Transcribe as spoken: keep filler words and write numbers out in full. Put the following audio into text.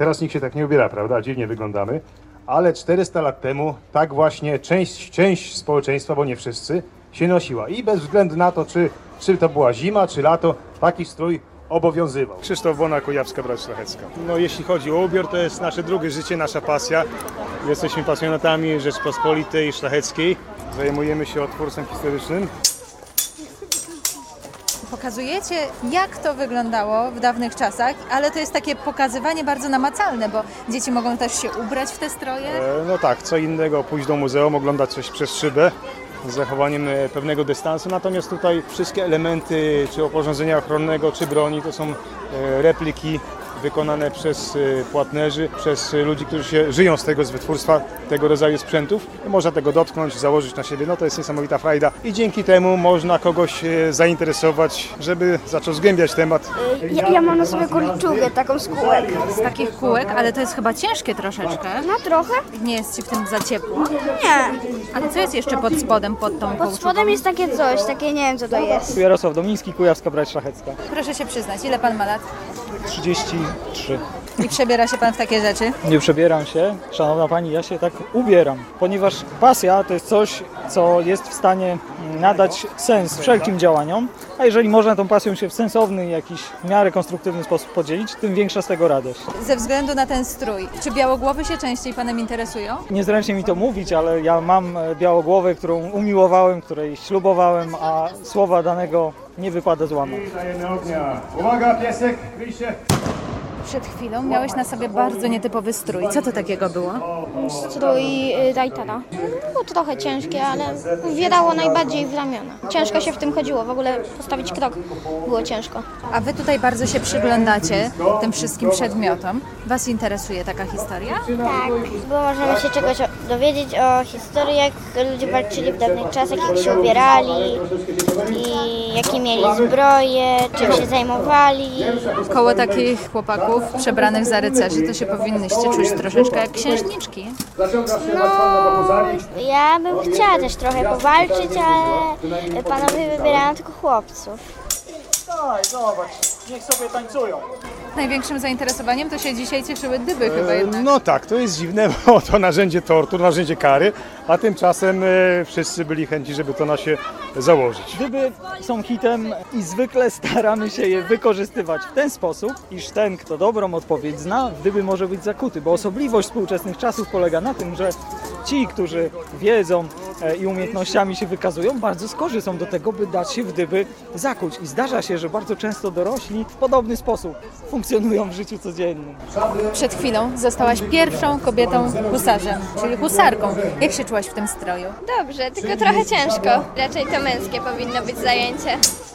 Teraz nikt się tak nie ubiera, prawda? Dziwnie wyglądamy. Ale czterysta lat temu tak właśnie część, część społeczeństwa, bo nie wszyscy, się nosiła. I bez względu na to, czy, czy to była zima, czy lato, taki strój obowiązywał. Krzysztof Bona, Kujawska Brać Szlachecka. No jeśli chodzi o ubiór, to jest nasze drugie życie, nasza pasja. Jesteśmy pasjonatami Rzeczpospolitej Szlacheckiej. Zajmujemy się odtwórstwem historycznym. Pokazujecie, jak to wyglądało w dawnych czasach, ale to jest takie pokazywanie bardzo namacalne, bo dzieci mogą też się ubrać w te stroje. E, no tak, co innego pójść do muzeum, oglądać coś przez szybę z zachowaniem pewnego dystansu, natomiast tutaj wszystkie elementy czy oporządzenia ochronnego, czy broni to są e, repliki wykonane przez płatnerzy, przez ludzi, którzy się żyją z tego, z wytwórstwa tego rodzaju sprzętów. Można tego dotknąć, założyć na siebie, no to jest niesamowita frajda i dzięki temu można kogoś zainteresować, żeby zaczął zgłębiać temat. Ja, ja mam na sobie kolczugę, taką z kółek. Z takich kółek, ale to jest chyba ciężkie troszeczkę. No trochę? Nie jest Ci w tym za ciepło? Nie. Ale co jest jeszcze pod spodem, pod tą Pod kołczugą? spodem jest takie coś, takie nie wiem co to jest. Jarosław Domiński, Kujawska Brać Szlachecka. Proszę się przyznać, ile Pan ma lat? trzydzieści trzy. I przebiera się Pan w takie rzeczy? Nie przebieram się, szanowna pani, ja się tak ubieram, ponieważ pasja to jest coś, co jest w stanie nadać sens wszelkim działaniom, a jeżeli można tą pasją się w sensowny, jakiś w miarę konstruktywny sposób podzielić, tym większa z tego radość. Ze względu na ten strój, czy białogłowy się częściej Panem interesują? Niezręcznie mi to mówić, ale ja mam białogłowę, którą umiłowałem, której ślubowałem, a słowa danego nie wypada złamać. Dajemy ognia. Uwaga, piesek, kryj się. Przed chwilą miałeś na sobie bardzo nietypowy strój. Co to takiego było? Strój y, Reitera. Było trochę ciężkie, ale wierało najbardziej w ramiona. Ciężko się w tym chodziło, w ogóle postawić krok było ciężko. A Wy tutaj bardzo się przyglądacie tym wszystkim przedmiotom. Was interesuje taka historia? Tak, bo możemy się czegoś o- dowiedzieć o historii, jak ludzie walczyli w dawnych czasach, jak się ubierali i jakie mieli zbroje, czym się zajmowali. Koło takich chłopaków przebranych za rycerzy to się powinnyście czuć troszeczkę jak księżniczki. No, ja bym chciała też trochę powalczyć, ale panowie wybierają tylko chłopców. Daj, zobacz, niech sobie tańcują. Największym zainteresowaniem to się dzisiaj cieszyły dyby chyba jednak. No tak, to jest dziwne, bo to narzędzie tortur, narzędzie kary, a tymczasem e, wszyscy byli chęci, żeby to na się założyć. Dyby są hitem i zwykle staramy się je wykorzystywać w ten sposób, iż ten, kto dobrą odpowiedź zna, w dyby może być zakuty, bo osobliwość współczesnych czasów polega na tym, że ci, którzy wiedzą e, i umiejętnościami się wykazują, bardzo skorzy są do tego, by dać się w dyby zakuć. I zdarza się, że bardzo często dorośli w podobny sposób funkcjonują w życiu codziennym. Przed chwilą zostałaś pierwszą kobietą husarzem, czyli husarką. Jak się czułaś w tym stroju? Dobrze, tylko trochę ciężko. Raczej to męskie powinno być zajęcie.